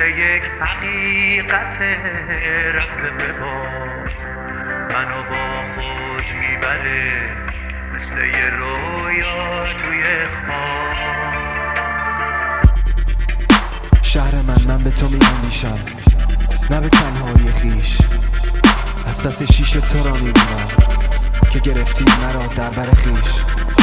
یک حقیقت رفته به باد منو با خود میبره مثل یه رویا توی خواب. شهر من به تو میاندیشم، نه به تنهایی خیش. از پس شیشه تو را میبینم که گرفتی مرا در بر خیش.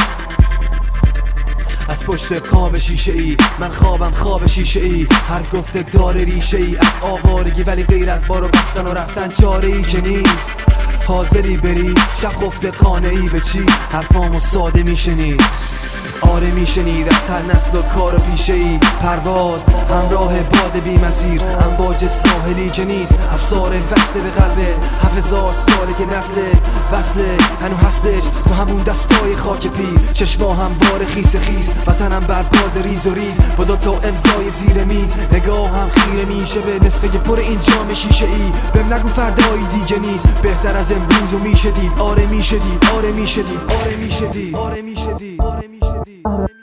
از پشت پا به شیشه ای من خوابم خواب شیشه ای. هر گفته داره ریشه ای از آوارگی، ولی غیر از بارو بستن و رفتن چاره ای که نیست. حاضری بری شب خفته قانعی به چی؟ حرفامو ساده میشنید، آره میشنید. از هر نسل و کار و پیشه ای پرواز همراه باد بی مسیر. امواج ساحلی که نیست افسار وصله به قلبه. 7000 ساله که نسل وصله هنو هستش تو همون دستای خاک پیر. چشما هموار خیس خیس، وطنم برباد ریز و ریز با دوتا امضای زیر میز. نگاه هم خیره میشه به نصفه پر این جام شیشه ای. بهم نگو فردایی دیگه نیست بهتر از امروز و میشه دید. آره میشه دید، آره میشه دید، آره میشه دید، آره میشه دید، آره میشه دید.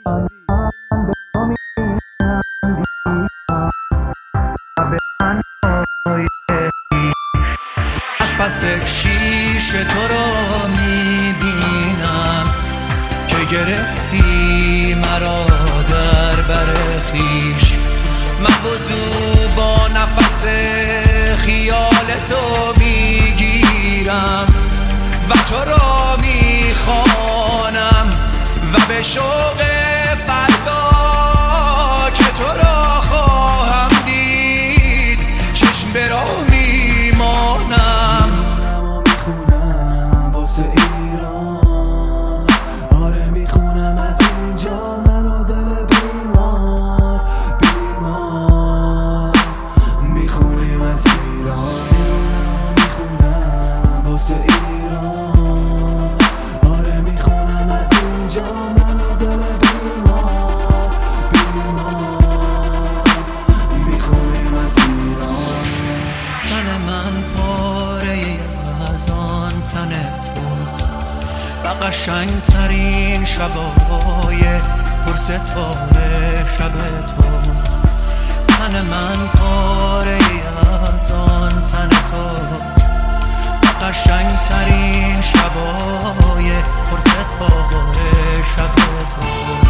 پس شیشه تو رو میبینم که گرفتی مرا در بر خیش. من وضو با نفس خیال تو میگیرم و تو را میخوانم و به شوق فردا که تو را خواهم دید چشم به راه میمانم. میخونم واسه ایران، آره میخونم از اینجا منو دل بیمار بیمار. میخونیم از ایران، میخونم واسه ایران، آره میخونم از اینجا منو دل بیمار بیمار. میخونیم از ایران. تن من پاره از آن تن توست و قشنگترین شبای پرستاره شب توست. تن من پاره از آن تن توست و قشنگترین شبای پرستاره شب توست.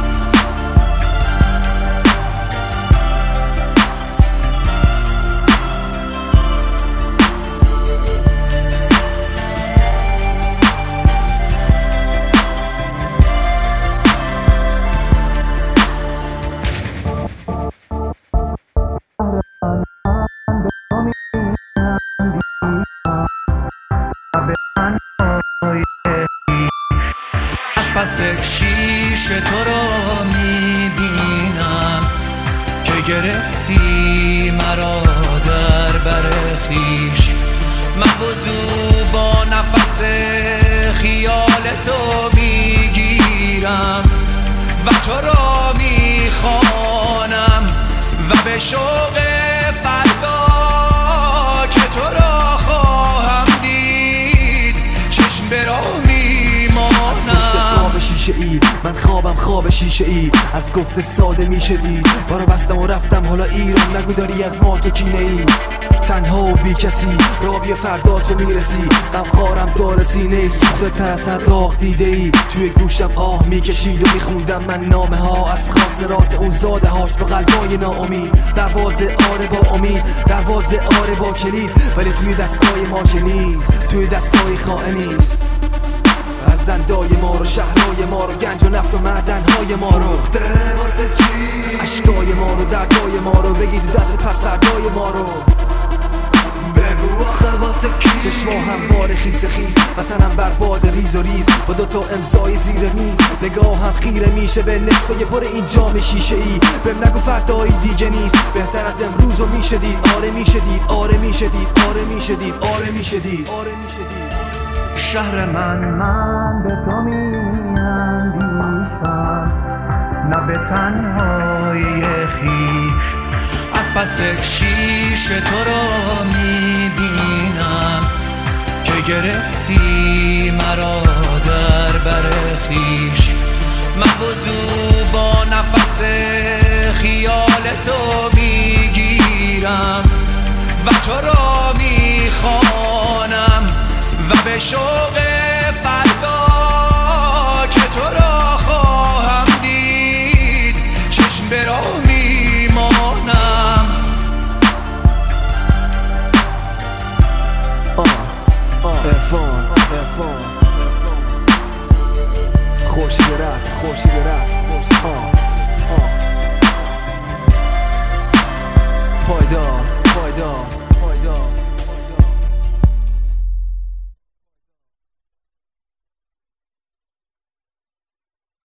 پس شیشه تو رو میبینم که گرفتی مرا در بر خیش. من وضو با نفس خیال تو میگیرم و تو را میخوانم و به شوق فردا که تو را خواهم دید چشم به راه شیشه ای من خوابم خواب شیشه ای. از گفته ساده میشه دید بارو بستم و رفتم حالا ایران. نگو داری از ما تو کینه ای، تنها و بی کسی را بیا فردا تو میرسی. غمخوارم داره سینه سوخته تر از هر داغ دیده ای. توی گوشم آه میکشید و میخوندم من نامه ها از خاطرات اون زاده هاش به قلبای ناامید. دروازه آره با امید، دروازه آره با کلید، ولی توی دستای ما که نیست، توی دستای خائنیست. فرزندای ما رو، شهرهای ما رو، گنج و نفت و معدنهای ما رو. واسه چی؟ عشقای ما رو، دردای ما رو، بگید دست پس فردای ما رو. بگو آخه واسه کی؟ چشما هموار خیس خیس، وطنم برباد ریز و ریز با دوتا امضای زیر میز. نگاه هم خیره میشه به نصفه پر این جام شیشه ای. بهم نگو فردایی دیگه نیست بهتر از امروز و میشه دید. آره میشه دید، آره میشه دید، آره میشه دید، آره میشه دید، آره میشه دید. شهر من به تو میاندیشم، نه به تنهایی خیش. از پس شیشه تو رو میبینم که گرفتی مرا در بر خیش. من وضو با نفس خیال تو میگیرم شوق فردا که تو را خواهم دید چشم به راه میمانم. عرفان خورشید رپ پایدار